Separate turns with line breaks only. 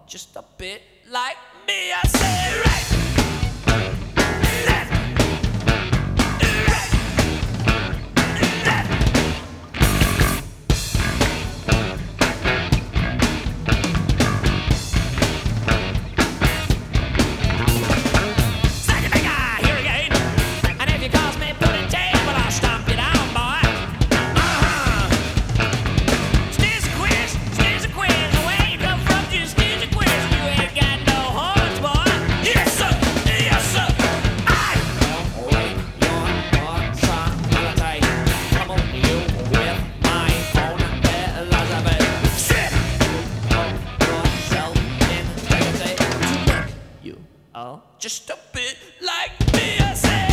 just a bit like me. I say right, left, right, left. Slide your finger here again, and if you cause me putting tail, well, I'll stomp you down, boy. Sneeze a quiz, where you come from, just sneeze a quiz. You ain't got no horns, boy. Yes, sir, yes, sir. I rate your personality. Come on, you with my own Elizabeth. Shit! Put yourself in legacy to make you all just a bit like me, I say.